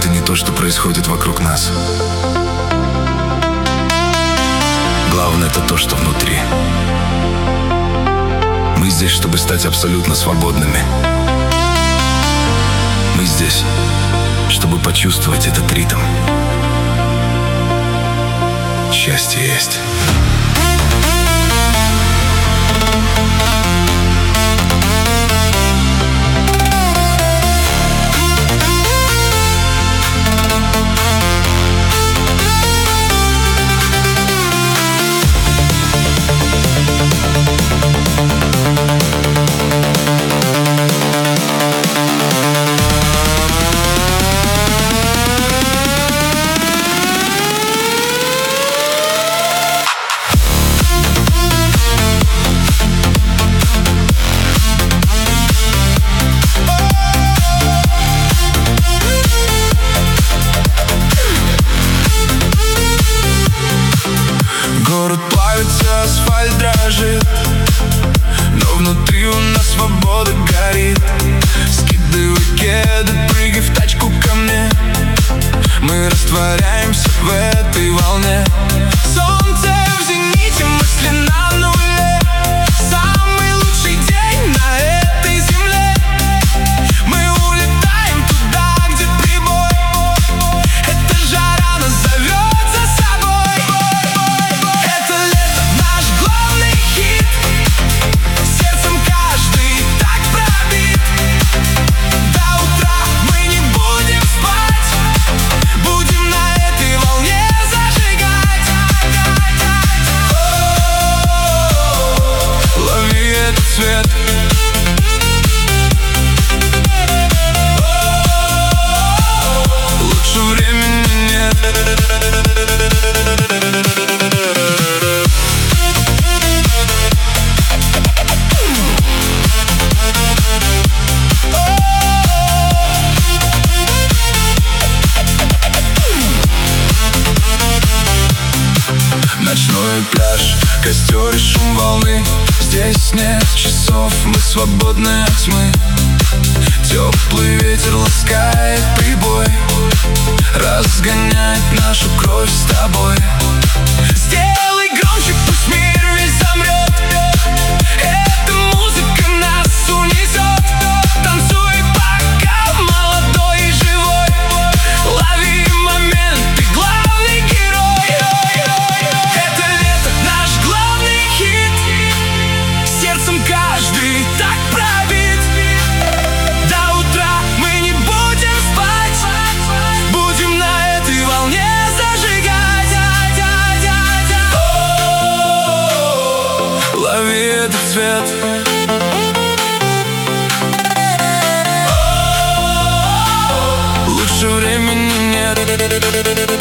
это не то, что происходит вокруг нас. Главное — это то, что внутри. Мы здесь, чтобы стать абсолютно свободными. Мы здесь, чтобы почувствовать этот ритм. Счастье есть. Город плавится, асфальт дрожит, но внутри у нас свобода горит. Скидывай кеды, прыгай в тачку ко мне. Мы растворяемся в этой волне. Солнце в зените, мысли на нуле. Самый лучший день на этой земле. Мы улетаем туда, где прибой. Эта жара нас зовет за собой. Это лето наш главный хит. Сердцем каждый так пробит. До утра мы не будем спать. Будем на этой волне зажигать. Лови этот свет. Лучше времени нет. Ночной пляж, костер и шум волны. Здесь нет часов, мы свободны от тьмы. Теплый ветер ласкает прибой, разгоняет нашу кровь с тобой. Сделай громче, пусть мир весь замрет. Эта музыка нас унесет. Танцуй, пока молодой и живой. Лови момент, ты главный герой. Это лето наш главный хит. Сердцем каждый так пробит. До утра мы не будем спать. Будем на этой волне зажигать. Лови этот свет. Лучше времени нет.